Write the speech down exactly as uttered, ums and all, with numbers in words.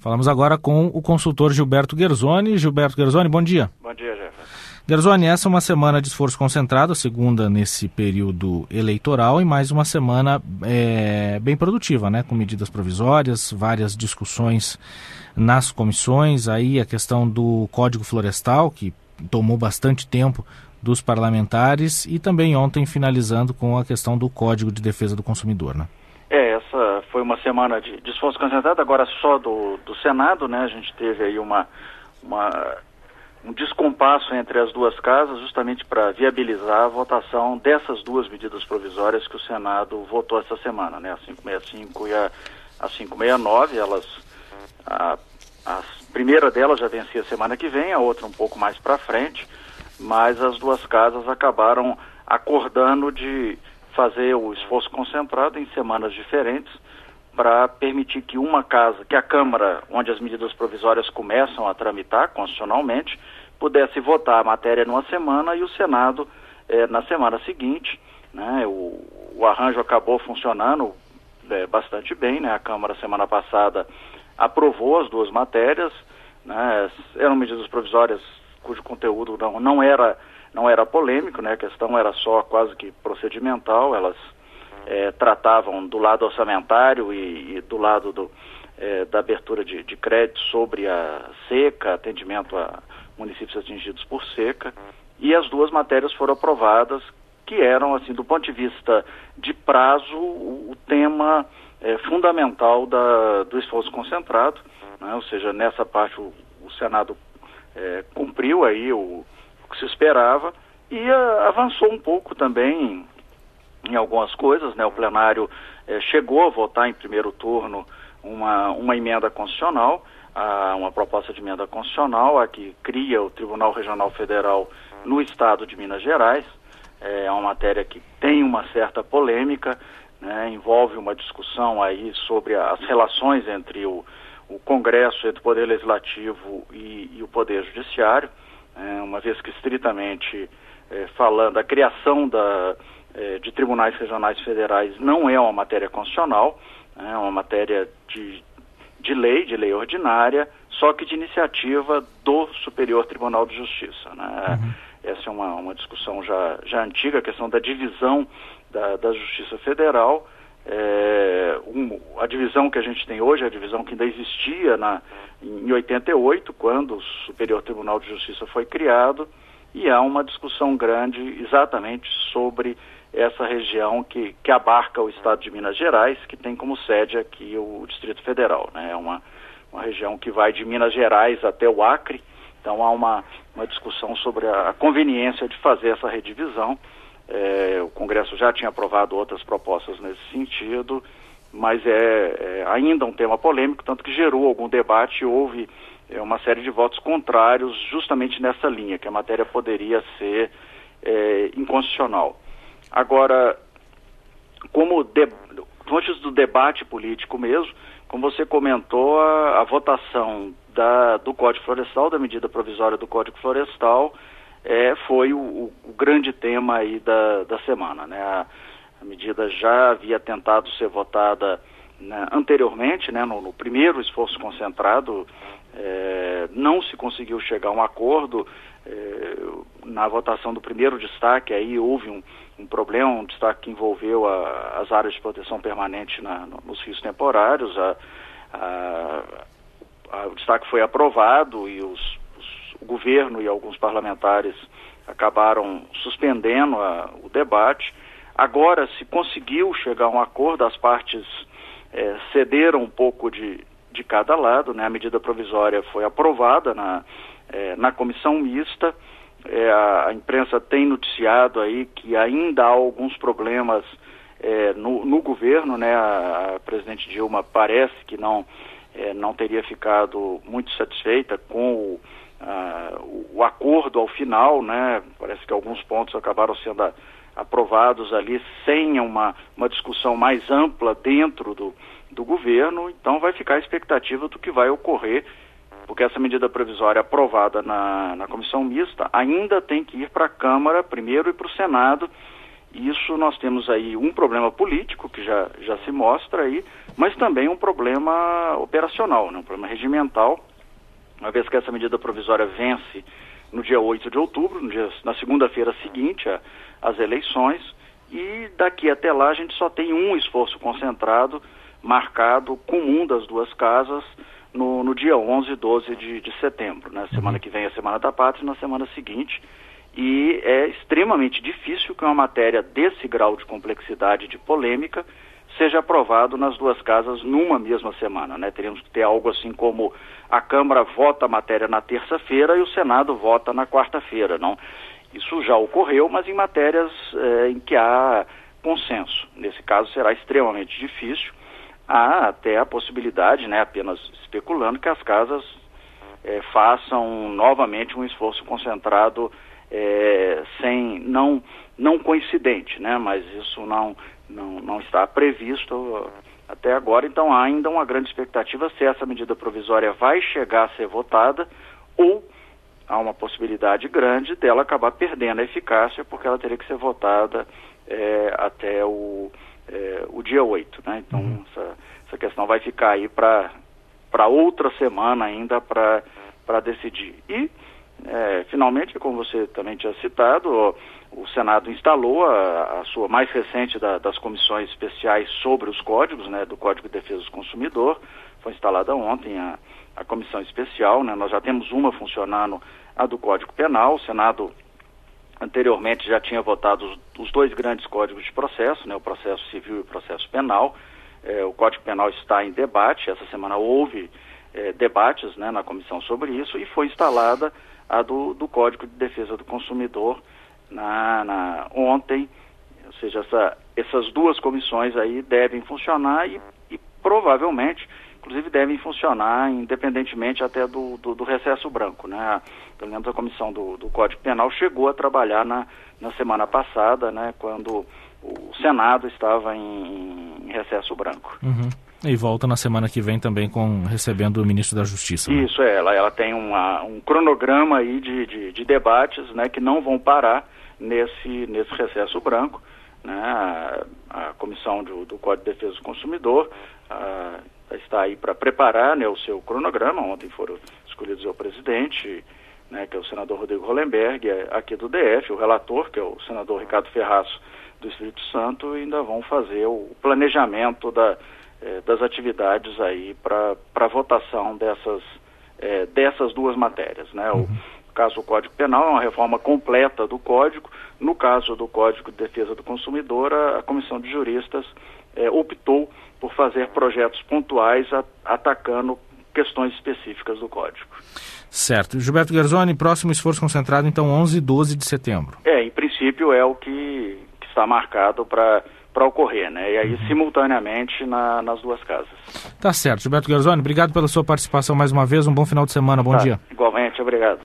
Falamos agora com o consultor Gilberto Guerzoni. Gilberto Guerzoni, bom dia. Bom dia, Jefferson. Guerzoni, essa é uma semana de esforço concentrado, a segunda nesse período eleitoral, e mais uma semana é, bem produtiva, né? Com medidas provisórias, várias discussões nas comissões, aí a questão do Código Florestal, que tomou bastante tempo dos parlamentares, e também ontem finalizando com a questão do Código de Defesa do Consumidor, né? É, essa foi uma semana de, de esforço concentrado, agora só do, do Senado, né? A gente teve aí uma, uma, um descompasso entre as duas casas, justamente para viabilizar a votação dessas duas medidas provisórias que o Senado votou essa semana, né? A quinhentos e sessenta e cinco e a, a quinhentos e sessenta e nove, elas, a, a primeira delas já vencia semana que vem, a outra um pouco mais para frente, mas as duas casas acabaram acordando de fazer o esforço concentrado em semanas diferentes para permitir que uma casa, que a Câmara, onde as medidas provisórias começam a tramitar constitucionalmente, pudesse votar a matéria numa semana e o Senado eh, na semana seguinte, né? O, o arranjo acabou funcionando eh, bastante bem, né? A Câmara, semana passada, aprovou as duas matérias, né? Eram medidas provisórias cujo conteúdo não, não era não era polêmico, né? A questão era só quase que procedimental, elas é, tratavam do lado orçamentário e, e do lado do, é, da abertura de, de crédito sobre a seca, atendimento a municípios atingidos por seca, e as duas matérias foram aprovadas, que eram, assim, do ponto de vista de prazo, o, o tema é, fundamental da, do esforço concentrado, né? Ou seja, nessa parte o, o Senado é, cumpriu aí o que se esperava e uh, avançou um pouco também em, em algumas coisas, né? O plenário eh, chegou a votar em primeiro turno uma, uma emenda constitucional, uh, uma proposta de emenda constitucional, a que cria o Tribunal Regional Federal no estado de Minas Gerais. É uma matéria que tem uma certa polêmica, né? Envolve uma discussão aí sobre as relações entre o, o Congresso, entre o Poder Legislativo e, e o Poder Judiciário. É, uma vez que estritamente é, falando, a criação da, é, de tribunais regionais federais não é uma matéria constitucional, é uma matéria de, de lei, de lei ordinária, só que de iniciativa do Superior Tribunal de Justiça, né? Uhum. Essa é uma, uma discussão já, já antiga, a questão da divisão da, da Justiça Federal. É, um, a divisão que a gente tem hoje é a divisão que ainda existia na, em oitenta e oito, quando o Superior Tribunal de Justiça foi criado, e há uma discussão grande exatamente sobre essa região que, que abarca o estado de Minas Gerais, que tem como sede aqui o Distrito Federal, né? É uma, uma região que vai de Minas Gerais até o Acre, então há uma, uma discussão sobre a, a conveniência de fazer essa redivisão. É, o Congresso já tinha aprovado outras propostas nesse sentido, mas é, é ainda um tema polêmico, tanto que gerou algum debate e houve é, uma série de votos contrários justamente nessa linha, que a matéria poderia ser é, inconstitucional. Agora, como de, antes do debate político mesmo, como você comentou, a, a votação da, do Código Florestal, da medida provisória do Código Florestal, É, foi o, o grande tema aí da, da semana, né? A, a medida já havia tentado ser votada, né, anteriormente, né, no, no primeiro esforço concentrado, é, não se conseguiu chegar a um acordo. É, na votação do primeiro destaque, aí houve um, um problema, um destaque que envolveu a, as áreas de proteção permanente na, no, nos rios temporários. A, a, a, o destaque foi aprovado e os o governo e alguns parlamentares acabaram suspendendo a, o debate. Agora se conseguiu chegar a um acordo, as partes é, cederam um pouco de, de cada lado, né? A medida provisória foi aprovada na, é, na comissão mista. É, a, a imprensa tem noticiado aí que ainda há alguns problemas é, no, no governo, né? A, a presidente Dilma parece que não, é, não teria ficado muito satisfeita com o Uh, o, o acordo ao final, né? Parece que alguns pontos acabaram sendo a, aprovados ali sem uma, uma discussão mais ampla dentro do, do governo. Então vai ficar a expectativa do que vai ocorrer, porque essa medida provisória aprovada na, na comissão mista ainda tem que ir para a Câmara primeiro e para o Senado, Isso nós temos aí um problema político que já, já se mostra aí, mas também um problema operacional, né? Um problema regimental, uma vez que essa medida provisória vence no dia oito de outubro, no dia, na segunda-feira seguinte a, às eleições, e daqui até lá a gente só tem um esforço concentrado marcado comum das duas casas no, no dia onze e doze de, de setembro, né? Semana que vem é a Semana da Pátria e na semana seguinte. E é extremamente difícil que uma matéria desse grau de complexidade e de polêmica seja aprovado nas duas casas numa mesma semana, né? Teríamos que ter algo assim como a Câmara vota a matéria na terça-feira e o Senado vota na quarta-feira, não? Isso já ocorreu, mas em matérias eh, em que há consenso. Nesse caso será extremamente difícil. Há até a possibilidade, né, apenas especulando, que as casas eh, façam novamente um esforço concentrado É, sem, não, não coincidente, né? Mas isso não, não, não está previsto até agora, então há ainda uma grande expectativa se essa medida provisória vai chegar a ser votada ou há uma possibilidade grande dela acabar perdendo a eficácia porque ela teria que ser votada é, até o, é, o dia oito, né? Então uhum. essa, essa questão vai ficar aí para para outra semana ainda para para decidir. E É, finalmente, como você também tinha citado, o, o Senado instalou a, a sua mais recente da, das comissões especiais sobre os códigos, né, do Código de Defesa do Consumidor. Foi instalada ontem a, a comissão especial, né? Nós já temos uma funcionando, a do Código Penal. O Senado anteriormente já tinha votado os, os dois grandes códigos de processo, né, o processo civil e o processo penal. É, o Código Penal está em debate. Essa semana houve é, debates, né, na comissão sobre isso e foi instalada a do, do Código de Defesa do Consumidor na, na, ontem, ou seja, essa, essas duas comissões aí devem funcionar e, e provavelmente, inclusive, devem funcionar independentemente até do, do, do recesso branco, né? Pelo menos a comissão do, do Código Penal chegou a trabalhar na, na semana passada, né, quando o Senado estava em, em recesso branco. Uhum. E volta na semana que vem também com, recebendo o ministro da Justiça. Né? Isso, é, ela, ela tem uma, um cronograma aí de, de, de debates, né, que não vão parar nesse, nesse recesso branco, né? A, a Comissão do, do Código de Defesa do Consumidor a, está aí para preparar, né, o seu cronograma. Ontem foram escolhidos o presidente, né, que é o senador Rodrigo Hollenberg, aqui do D F, o relator, que é o senador Ricardo Ferraço, do Espírito Santo, e ainda vão fazer o planejamento da das atividades aí para votação dessas, é, dessas duas matérias, né? O, uhum. caso do Código Penal é uma reforma completa do Código. No caso do Código de Defesa do Consumidor, a, a Comissão de Juristas é, optou por fazer projetos pontuais a, atacando questões específicas do Código. Certo. Gilberto Guerzoni, próximo esforço concentrado, então, onze e doze de setembro. É, em princípio é o que, que está marcado para para ocorrer, né? E aí, uhum. simultaneamente, na, nas duas casas. Tá certo. Gilberto Guerzoni, obrigado pela sua participação mais uma vez. Um bom final de semana. Bom tá, dia. Igualmente, obrigado.